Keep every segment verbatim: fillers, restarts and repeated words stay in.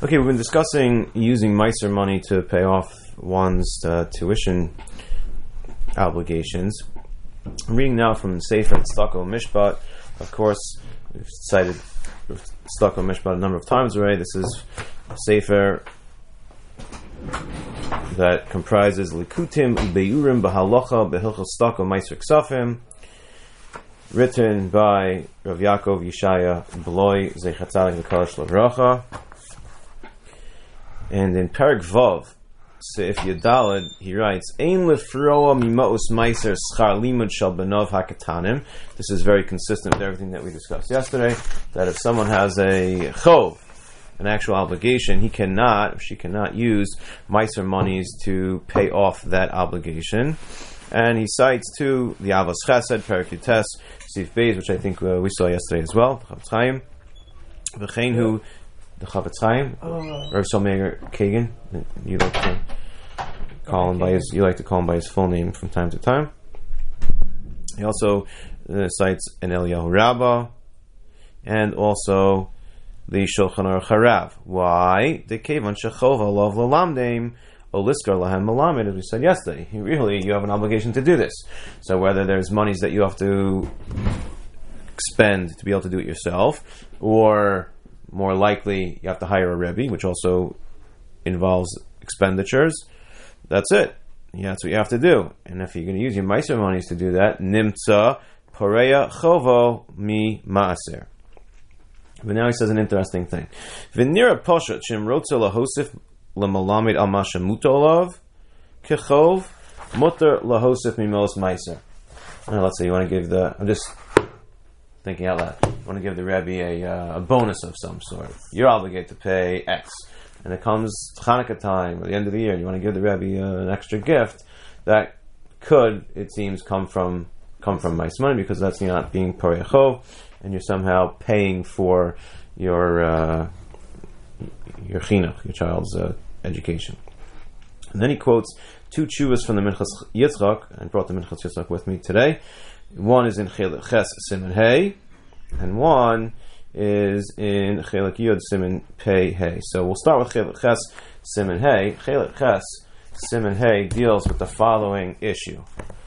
Okay, we've been discussing using Meiser money to pay off one's uh, tuition obligations. I'm reading now from Sefer Tzedakah Mishpat. Of course, we've cited Tzedakah Mishpat a number of times already. This is a Sefer that comprises Likutim Beiurim Bahalacha Behilchos Tzedakah Meiser Ksafim, written by Rav Yaakov Yeshaya Bloy Zecher Tzadik V'Karash L'Vracha. And in Perek Vav, Seif Yadalad, he writes, Ein lefroa mima'us meiser schar limud shel benov hakatanim. This is very consistent with everything that we discussed yesterday, that if someone has a chov, an actual obligation, he cannot, or she cannot use meiser monies to pay off that obligation. And he cites too the Avos Chesed, Perek Yutes, Sif Beis, which I think uh, we saw yesterday as well, the Chavetz Chaim, V'chein hu the Chavetz Chaim, oh. or Solmeger Kagan. You like to call him by his. You like to call him by his full name from time to time. He also uh, cites an Eliyahu Rabbah, and also the Shulchan Aruch Harav. Why? The Kevan Shechov Alav Lalamdeim Oliskar Lahem Malamed. As we said yesterday, really, you have an obligation to do this. So whether there's monies that you have to spend to be able to do it yourself, or more likely, you have to hire a Rebbe, which also involves expenditures. That's it. Yeah, that's what you have to do. And if you're going to use your Meiser monies to do that, Nimtza Poreya Chovo Mi Maaser. But now he says an interesting thing. V'nira Poshat Shem Rotza Lahosif L'Malamid Al Masha Mutolav Kechov Mutter Lahosif Mimos Meiser. Let's say you want to give the... I'm just... thinking out loud. You want to give the Rebbe a, uh, a bonus of some sort. You're obligated to pay X. And it comes Hanukkah time, or the end of the year, you want to give the Rebbe uh, an extra gift. That could, it seems, come from come from Meiser money, because that's not being Porei Chov, and you're somehow paying for your uh, your chinuch, your child's uh, education. And then he quotes two tshuvas from the Minchas Yitzchak, and brought the Minchas Yitzchak with me today. One is in Chelek Ches Siman Hey, and one is in Chelek Yud Siman Pei Hey. So we'll start with Chelek Ches Siman Hey. Chelek Ches Siman Hey deals with the following issue.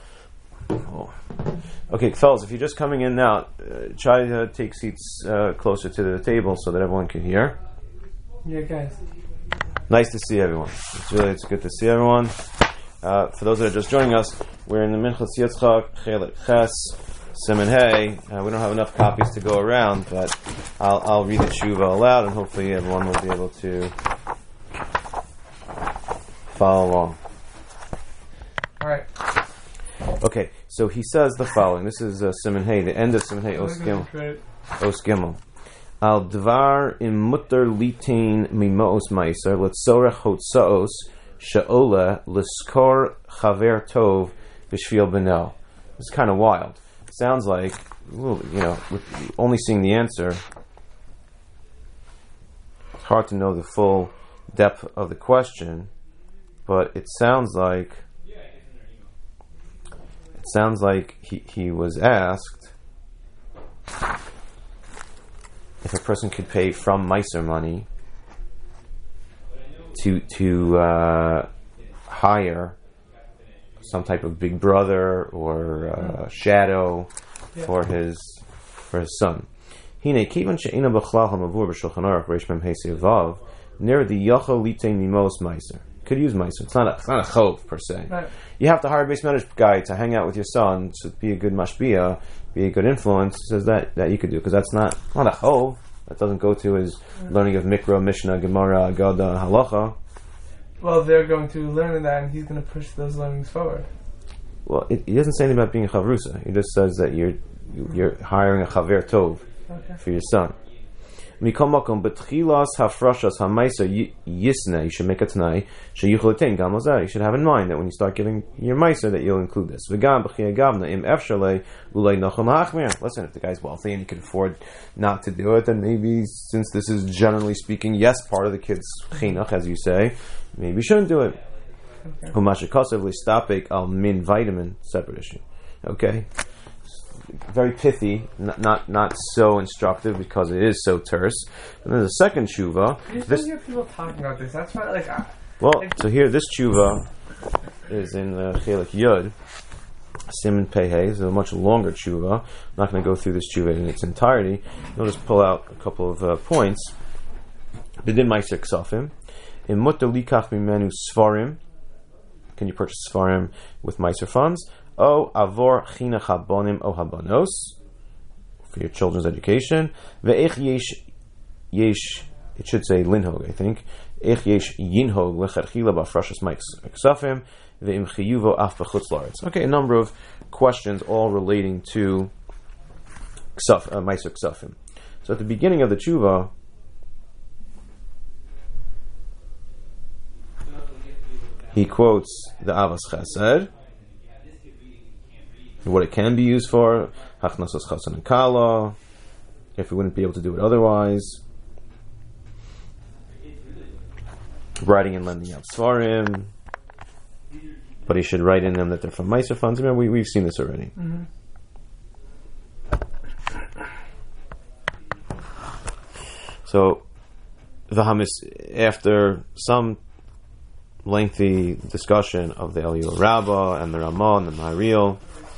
Oh. Okay, fellas, if you're just coming in now, uh, try to take seats uh, closer to the table so that everyone can hear. Yeah, guys. Nice to see everyone. It's really it's good to see everyone. Uh, for those that are just joining us, we're in the Minchas Yitzchak, Chelek Ches, Siman Hey. Uh, we don't have enough copies to go around, but I'll, I'll read the tshuva aloud, and hopefully everyone will be able to follow along. All right. Okay, so he says the following. This is uh, Siman Hey, the end of Siman Hey, Os Gimel. Os Gimel. Al dvar im mutter litain mimos meiser letzorech hotzaos Sha'ola l'skor chaver tov b'shvil b'nel. It's kind of wild. It sounds like, you know, with only seeing the answer, it's hard to know the full depth of the question, but it sounds like it sounds like he, he was asked if a person could pay from Meiser money to to uh, hire some type of big brother or uh, shadow yeah. for his for his son. Hine kivan she'ina b'chlal hamavur b'shulchan aruch reish mem hesi avav near the yachol litein mimos meiser. Could use meiser. It's not a it's not a chov per se. Right. You have to hire a base management guy to hang out with your son to be a good mashpia, be a good influence. He says that that you could do, because that's not not a chov. That doesn't go to his learning of Mikra, Mishnah, Gemara, Agada, Halacha. Well, they're going to learn that, and he's going to push those learnings forward. Well, it, he doesn't say anything about being a chavrusa. He just says that you're you're hiring a chaver tov okay. for your son. Mikol makom betchilas hafrashas hameiser yisna. You should make a tanai sheyuchol letein gam lazar. You should have in mind that when you start giving your meiser, that you'll include this. V'gam b'chiyah gavna im efshalei ulei nachol ha'achmir. Listen, if the guy's wealthy and he can afford not to do it, then maybe, since this is generally speaking, yes, part of the kid's chinuch, as you say, maybe you shouldn't do it. Umashikosav listapek al min vitamin, separate issue. Okay. very pithy, not, not not so instructive because it is so terse. And then the second tshuva. You just this, don't hear people talking about this. That's why, like, I, well, like, so here this tshuva is in the Chelik Yud, Siman Pehei. It's a much longer tshuva. I'm not going to go through this tshuva in its entirety. I'll just pull out a couple of uh, points. B'din Meiser Ksafim. In Mutter Likach Mimenu Svarim. Can you purchase Svarim with Meiser funds? O Avor Chinach Habonim O Habanos, for your children's education. Ve'ech yesh yesh, it should say linhog, I think. Ech yesh yinhog lecharchila ba'frashas Meiser Ksafim ve'im chiyuvo af b'chutz la'aretz. Okay, a number of questions all relating to Ksaf, uh, Meiser Ksafim. So at the beginning of the tshuva, he quotes the Avos Chesed, what it can be used for, Hachnasos Chasan and Kala, if we wouldn't be able to do it otherwise, writing and lending out Svarim, but he should write in them that they're from Meiser funds. Remember, we, we've seen this already. Mm-hmm. So, Vahamis, after some lengthy discussion of the Eliyahu Rabbah and the Ramah and the Maharil,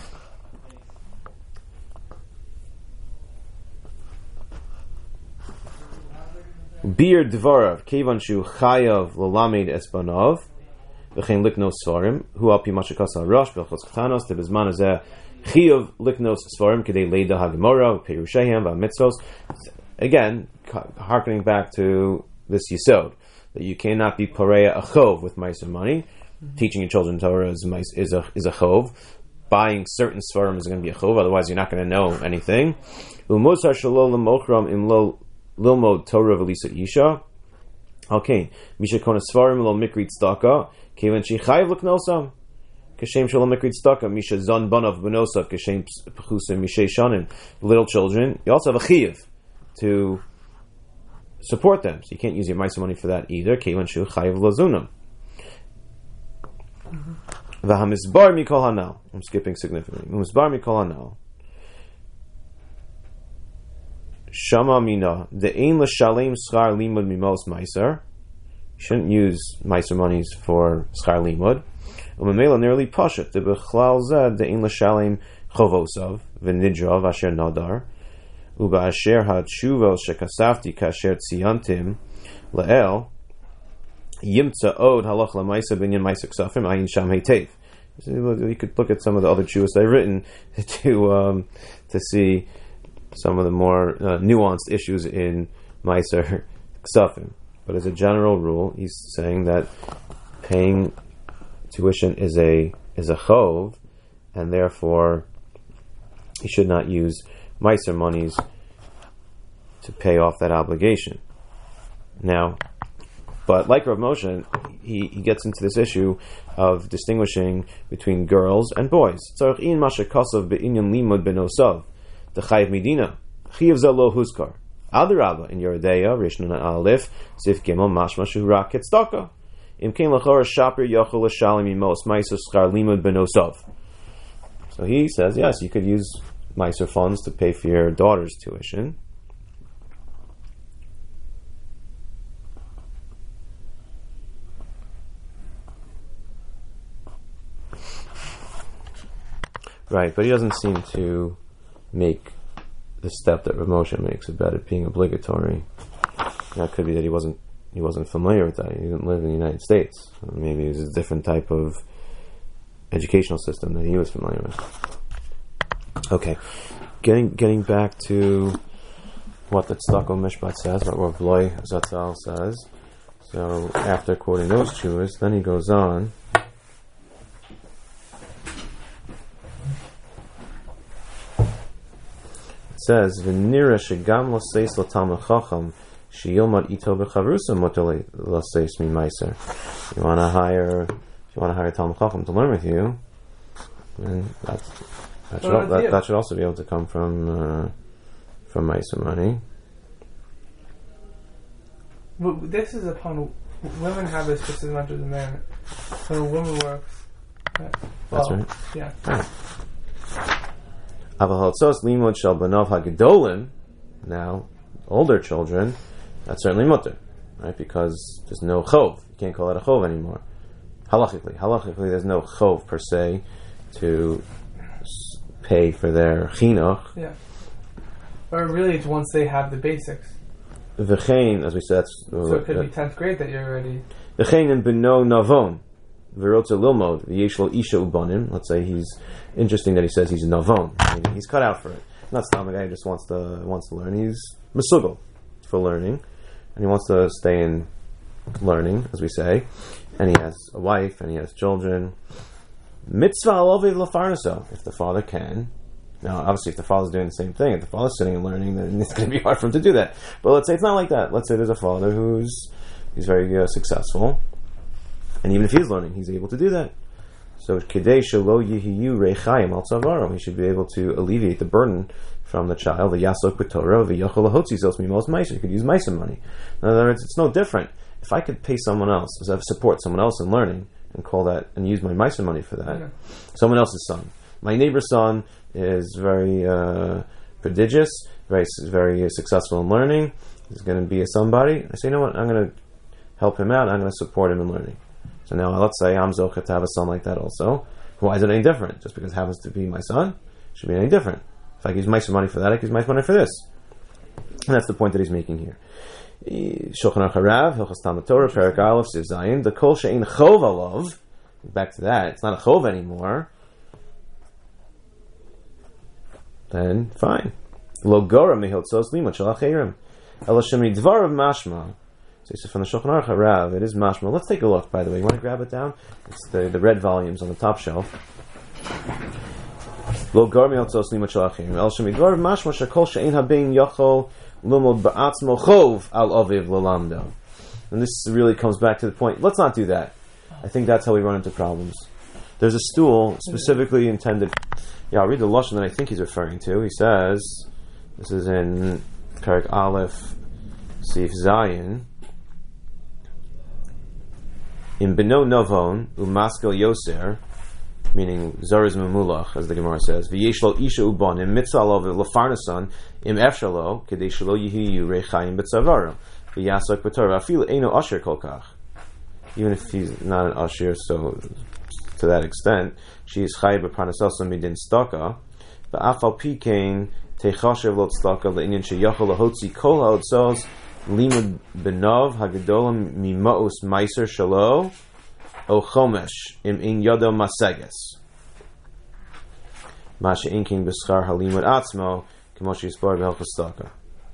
Bir Dvarav Kevan Shu Chayav Lalamed Esbanov V'chein Liknos Svarim Hu Api Mashakas HaRosh B'chos Ktanos Tebizman Azeh Chiyav Liknos Svarim Kedei Leida HaGemora Perushehem VaMitzvos. Again, harkening back to this Yisod, that you cannot be pareya a chov with meiser money. Mm-hmm. Teaching your children Torah is, is a is a chov. Buying certain svarim is going to be a chov. Otherwise, you're not going to know anything. U'mosar shalol l'mochram im lo lilmod Torah v'lisa isha. Okay, misha kona svarim lo mikrit staka kevan she chayiv l'knosam kashem shalom mikrit staka misha zon banav benosav kashem pechusim mishay shanim. Little children, you also have a chiyiv to support them, so you can't use your meiser money for that either. Kevan shu chayiv lazunam. V'hamizbar mikol hanal. I'm skipping significantly. V'hamizbar mikol hanal. Shama mina de'ein l'shalem schar limud mimos meiser. You shouldn't use meiser monies for schar limud. Umemela nearly pashat debechlal zed de'ein l'shalem chovosav v'nidrav asher nadar. Uba asher ha-tshuvos shekasafti kasher tziyantim la'el yimtza od halach la'maisa binyan maisa ksafim ayin sham heitev. You could look at some of the other tshuvos I've written to um, to see some of the more uh, nuanced issues in meiser ksafim. But as a general rule, he's saying that paying tuition is a is a chov, and therefore he should not use meiser monies to pay off that obligation. Now, but like Rav Moshe, he, he gets into this issue of distinguishing between girls and boys. Tzarich in masha kasav be'inyan limud benosav the chayiv medina chiyav zelo huskar adarabba in Yeridea Rishon Aleph Sif Gimel mashma shurak ketzdaka im kein lachor shaper yachol l'shalim imos meiser schar limud benosav. So he says, yes, you could use meiser funds to pay for your daughter's tuition. Right, but he doesn't seem to make the step that Rav Moshe makes about it being obligatory. That could be that he wasn't he wasn't familiar with that. He didn't live in the United States. Maybe it was a different type of educational system that he was familiar with. Okay, getting getting back to what the Tzedakah Mishpat says, what Rav Loy Zatzal says. So after quoting those tshuvos, then he goes on. It says, "V'nira shegam l'seis l'talmid chacham sheyilmad ito b'chavrusa mutar l'seis mimeiser." You want to hire, if you want to hire talmid chacham to learn with you, then that's, that, should, that, that should also be able to come from uh, from meiser money. But this is upon women have this just as much as a man. When a woman works, yeah. That's well, right. Yeah. Right. Aval Hotzos Limud Shel Banov HaGedolim. Now, older children, that's certainly mutter, right? Because there's no chov. You can't call it a chov anymore. Halachically, halachically, there's no chov per se to pay for their chinuch. Yeah. Or really, it's once they have the basics. V'chein, as we said, so it could uh, be tenth grade that you're already. V'chein in beno navon, v'rotza lilmod, v'yeshlo isha ubanim. Let's say he's interesting that he says he's navon. Meaning he's cut out for it. Not some guy who just wants to wants to learn. He's mesugel for learning, and he wants to stay in learning, as we say. And he has a wife, and he has children. Mitzvah aloviv lafarnaso, if the father can. Now, obviously, if the father's doing the same thing, if the father's sitting and learning, then it's going to be hard for him to do that. But let's say it's not like that. Let's say there's a father who's he's very uh, successful, and even if he's learning, he's able to do that. So, kedei shelo yihiyu reichayim al tzavaro, he should be able to alleviate the burden from the child. The yasok b'torah, the yochel lahotzi zos mimos meiser. You could use meiser money. In other words, it's no different. If I could pay someone else, if I support someone else in learning, and call that and use my meiser money for that, yeah. Someone else's son, my neighbor's son is very uh, prodigious, very very successful in learning. He's going to be a somebody. I say, you know what? I'm going to help him out. I'm going to support him in learning. So now, let's say I'm zocher to have a son like that also. Why is it any different? Just because it happens to be my son, it should be any different. If I use my money for that, I can use my money for this. And that's the point that he's making here. Shulchan Aruch Harav, Hilchos Talmud Torah, Perek Aleph, Siv Zayin. The kol she'ein chov alav. Back to that. It's not a chov anymore. Then fine. Lo gora mehitzos limud shel acherim. Ela shemi dvarav mashma. So he says from the Shulchan Aruch Harav, it is mashma. Let's take a look. By the way, you want to grab it down? It's the the red volumes on the top shelf. Lo gora mehitzos limud shel acherim. Ela shemi dvarav mashma shekol she'ein habein yachol lumod ba'atzmo chov al aviv lalamdo. And this really comes back to the point. Let's not do that. I think that's how we run into problems. There's a stool specifically intended. Yeah, I'll read the lashon that I think he's referring to. He says, this is in Perek Aleph, Sif Zayin. In Beno Novon umaskel Yoser, meaning Zariz Memulach, as the Gemara says, V'yeshlo isha ubanim mitzvah alav lefarnasan im efshalo kedei shelo yihiyu reichayim betzavarim v'yasak b'torah afilu eino asher kolkach. Even if he's not an asher, so to that extent, she is chayiv b'parnasasa midin staka, ba'afal pikein techashev lo tzedaka le'inyan sheyachol lahotzi kol ha'otzos limud benov hagadolam mima'us meiser shalo o chomesh im in yodo maseges masha inking b'schar halimud atzmo k'mosh yisbar b'helchos staka.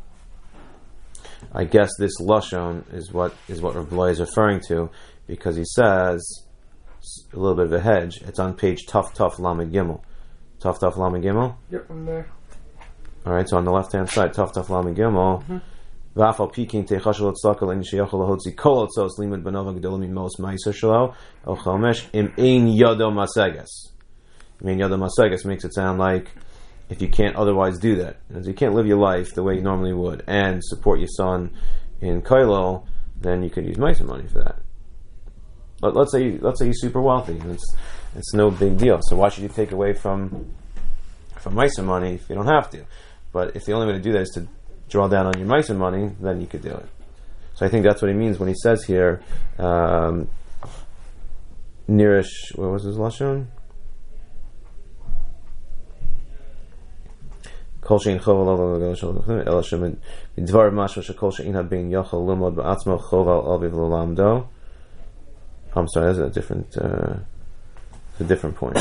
I guess this lashon is what is what Rav Bloy is referring to, because he says a little bit of a hedge. It's on page Tuf Tuf Lamed Gimel. Tuf Tuf Lamed Gimel. Yep, I'm there. All right, so on the left hand side, Tuf Tuf Lamed Gimel. V'afal pikin techashel tzedakah le'in sheyachol lahotzi kol otzos limud benov hagadolim mimos meiser shelo o chomesh im ein yodo maseges. Ein yodo maseges makes it sound like if you can't otherwise do that, if you can't live your life the way you normally would and support your son in Kailol, then you could use meiser money for that. But let's say let's say you're super wealthy. It's it's no big deal. So why should you take away from from meiser money if you don't have to? But if the only way to do that is to draw down on your meiser money, then you could do it. So I think that's what he means when he says here, um, Nirish, what was his lashon? Kol shein chov al ela shemin b'dvar mashma shekol shein habein yachol lumod ba'atzmo chov al aviv lalamdo. I'm sorry, that's a different, uh, a different point.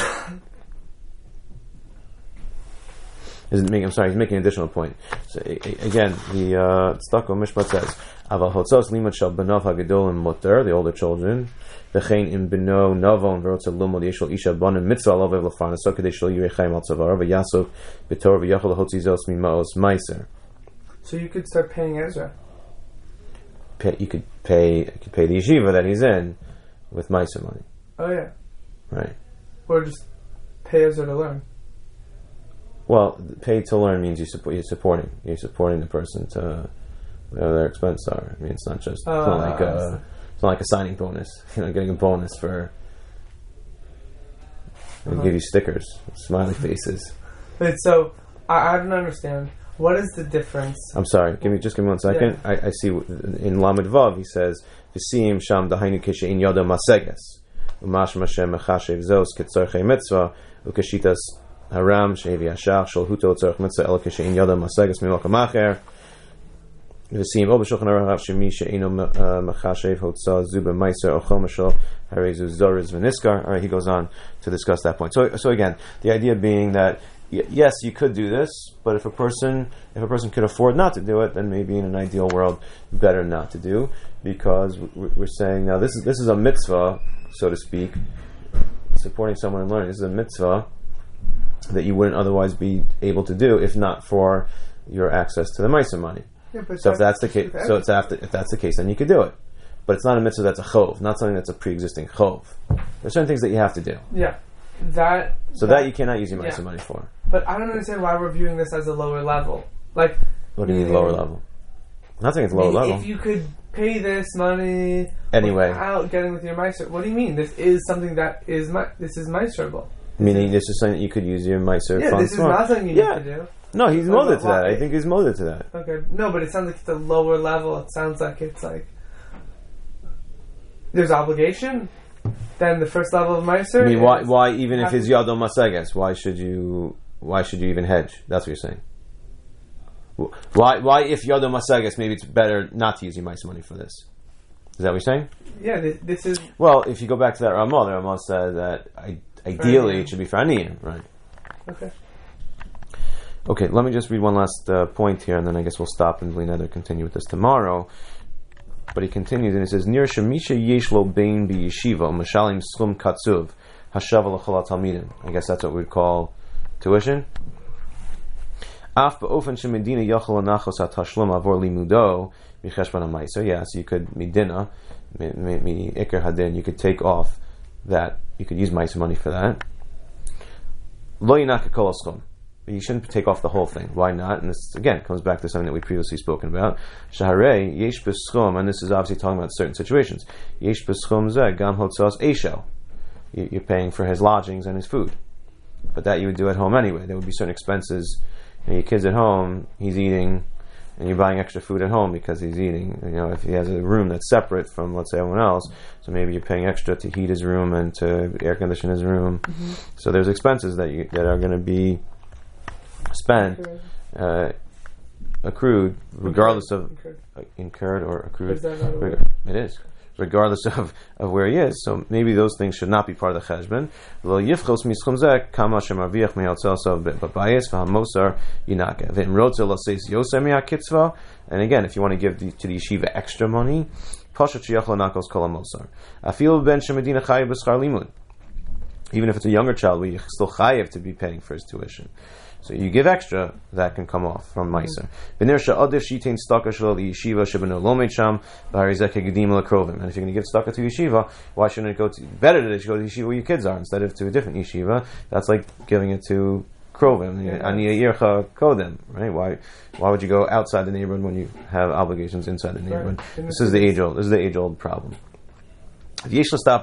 Isn't making? I'm sorry, he's making an additional point. So a, a, again, the uh, Stako Mishpat says, "Aval hotzos limud shel benov hagadolim mutter," the older children. V'chein im beno novon v'rotza lumod yeshol isha banim mitzvah alav lefarnaso kedei shelo yirei chayim al tzavara v'yasok b'torah v'yachol lahotzi zos mima'os meiser. So you could start paying Ezra. Pay, you could pay. You could pay the yeshiva that he's in with meiser money. Oh yeah. Right. Or just pay Ezra to learn. Well, pay to learn means you support, you're supporting. You're supporting the person to whatever their expenses are. I mean, it's not just it's uh, not like a it's not like a signing bonus. You know, getting a bonus for they uh-huh. give you stickers, smiley faces. But so I, I don't understand. What is the difference? I'm sorry. Give me just give me one second. Yeah. I, I see in Lamed Vav he says V'siyim sham dahainu kishein yoda maseges u'mash mashem mechashev zos ketzorchei mitzvah u'keshitas haram shevi hashach shel huto tzorch mitzvah el kishein yoda maseges mimokam acher V'siyim o b'shulchan aruch shemi she'eino mechashev hotza zu b'meiser ochel mashal harezu zoriz v'niskar. All right, he goes on to discuss that point. So, so again, the idea being that yes, you could do this, but if a person if a person could afford not to do it, then maybe in an ideal world, better not to do, because we're saying now this is this is a mitzvah, so to speak, supporting someone in learning. This is a mitzvah that you wouldn't otherwise be able to do if not for your access to the Meiser money. Yeah, but so if that's the case, so it's after, if that's the case, then you could do it. But it's not a mitzvah that's a chov, not something that's a pre-existing chov. There's certain things that you have to do. Yeah. That so that, that you cannot use your Meiser yeah. money for. But I don't understand why we're viewing this as a lower level. Like, what do you mean lower level? I'm not saying it's lower level. If you could pay this money anyway without getting with your Meiser, what do you mean? This is something that is my, this is Meiserable. Meaning this is something you could use your Meiser yeah, funds this is for. not something you yeah. need to do. No, he's molded to that. I think he's molded to that. Okay, no, but it sounds like it's a lower level. It sounds like it's like there's obligation. Then the first level of Meiser. I mean, why? Why even if it's Yadom Maseges, why should you? Why should you even hedge? That's what you're saying. Why? Why if Yadom Maseges, maybe it's better not to use your Meiser money for this. Is that what you're saying? Yeah, this, this is. Well, if you go back to that Ramah, the Ramah said that I, ideally it should be for Aniyim, right? Okay. Okay, let me just read one last uh, point here, and then I guess we'll stop and we'll either continue with this tomorrow. But he continues and he says, "Nir shemisha yesh lo bein b'yeshiva mashalim schum katzuv hashava l'chol talmidim." I guess that's what we'd call tuition. Af ba'ofen shemedina yachol anachos hatashlum avor limudo b'cheshbon ha'maiser. Yeah, so you could medina mi iker hadin. You could take off that. You could use maiser money for that. Lo yinak kol schum. You shouldn't take off the whole thing. Why not? And this again comes back to something that we previously spoken about. Shaharei yesh b'schum, and this is obviously talking about certain situations. Yesh b'schum zeh gam hotzos eishel. You're paying for his lodgings and his food, but that you would do at home anyway. There would be certain expenses. You know, your kid's at home, he's eating, and you're buying extra food at home because he's eating. You know, if he has a room that's separate from, let's say, everyone else, so maybe you're paying extra to heat his room and to air condition his room. Mm-hmm. So there's expenses that you that are going to be spent, uh, accrued, regardless of incurred, uh, incurred or accrued. Is Reg- it is, regardless of, of where he is. So maybe those things should not be part of the cheshbon. Lo yifchos mischum zeh kama shemarviach me'altzasav b'bayis v'hamosar yinake v'im rotzel l'seis yosem yakitzva. And again, if you want to give the, to the yeshiva extra money, pashat sheyachol nakos kol hamosar. Afilu ben shemedina chayiv b'schar limud. Even if it's a younger child, we still chayiv to be paying for his tuition. So you give extra, that can come off from Meiser. And if you're going to give staka to yeshiva, why shouldn't it go to, better that it should go to yeshiva where your kids are instead of to a different yeshiva? That's like giving it to Krovim, Ani Yircha Kodem, right? Why why would you go outside the neighborhood when you have obligations inside the neighborhood? Right. This is the age old this is the age old problem. The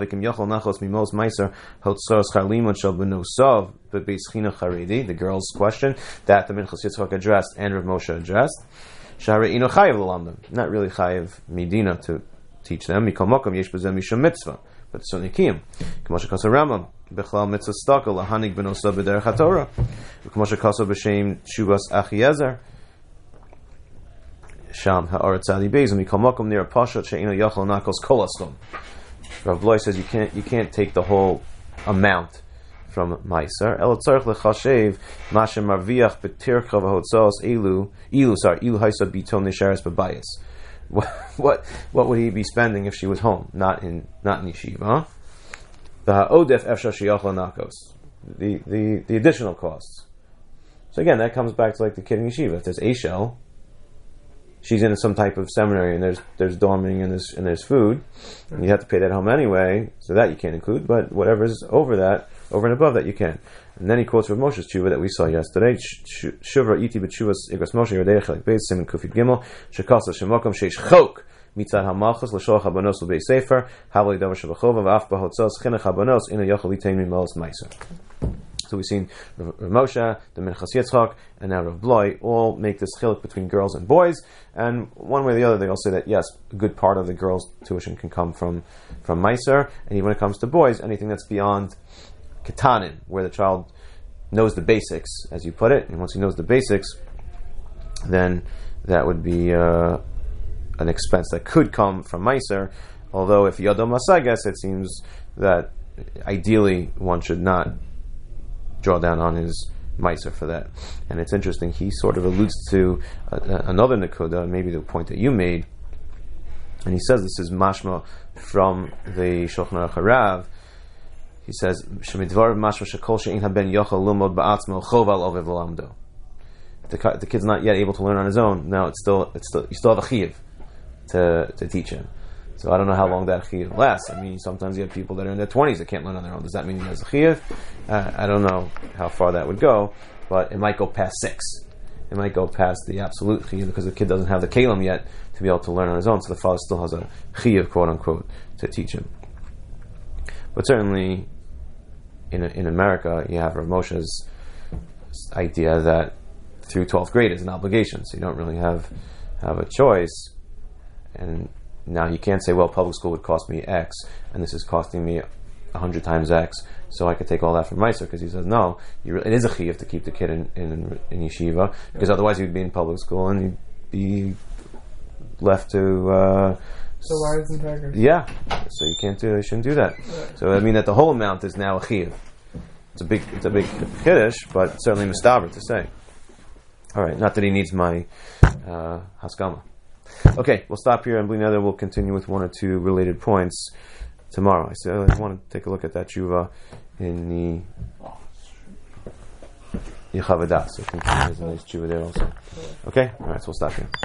girl's question that the Minchas Yitzchak addressed and Rav Moshe addressed. Not really chayiv medina to teach them. But it's certainly kiyum. K'moshe kasa Rambam bechlal mitzvah staka lahanig benosa b'derech haTorah. K'moshe kasa b'shem shuvas Achiezer. Sham ha'aretz adi beis mikol makom near pashat she'ino yachol nakos kol haschum. Rav Loy says you can't you can't take the whole amount from Meiser. El tzarich lechashev mashem marviach b'tircha v'hotzos elu elu sorry elu haisa biton nisharis b'bayis. What what what would he be spending if she was home, not in not in yeshiva? The ha'odef efshar sheyachol nakos. The the the additional costs. So again, that comes back to like the kid in yeshiva. If there's Eishel, she's in some type of seminary and there's there's dorming and there's and there's food, and you have to pay that home anyway, so that you can't include. But whatever's over that, over and above that, you can. And then he quotes Rav Moshe's tshuva that we saw yesterday. Shuvra iti b'tshuvas igros Moshe yodei chelek beis simin kufid gimel shekasa shemokom sheish chok mitzad hamalchus l'sholach habanos l'bei sefer havli davar shabachova v'af b'hotzos chinech habanos ina yochel itein mimalos meiser. So we've seen Rav Moshe, the Minchas Yitzchak, and now Rav Bloy all make this chiluk between girls and boys. And one way or the other, they all say that yes, a good part of the girls' tuition can come from from Meiser, and even when it comes to boys, anything that's beyond Ketanin, where the child knows the basics, as you put it, and once he knows the basics, then that would be uh, an expense that could come from Meiser. Although if Yadom Masagas, it seems that ideally one should not draw down on his Meiser for that. And it's interesting, he sort of alludes to uh, another Nakuda, maybe the point that you made, and he says this is mashma from the Shulchan Aruch Harav. He says, "Shemidvar mashma shekol she'in haben yochel lumod ba'atzmo choval ovev l'lamdo." The the kid's not yet able to learn on his own. Now it's still it's still you still have a chiyuv to to teach him. So I don't know how long that chiyuv lasts. I mean, sometimes you have people that are in their twenties that can't learn on their own. Does that mean he has a chiyuv? Uh, I don't know how far that would go, but it might go past six. It might go past the absolute chiyuv because the kid doesn't have the kelim yet to be able to learn on his own. So the father still has a chiyuv, quote unquote, to teach him. But certainly, in in America, you have Rav Moshe's idea that through twelfth grade is an obligation, so you don't really have have a choice. And now you can't say, well, public school would cost me X, and this is costing me a hundred times X, so I could take all that from Meiser, because he says, no, you re- it is a chiyuv to keep the kid in, in, in yeshiva, because otherwise he'd be in public school and he'd be left to... Uh, So lions and tigers. Yeah, so you can't do, you shouldn't do that. Right. So I mean that the whole amount is now a chiyuv. It's a big, it's a big kiddush, but certainly mustaver to say. All right, not that he needs my uh, haskama. Okay, we'll stop here, and Bli Neder will continue with one or two related points tomorrow. I said I want to take a look at that tshuva in the Yechavadas. So I think there's a nice tshuva there also. Okay, all right, so we'll stop here.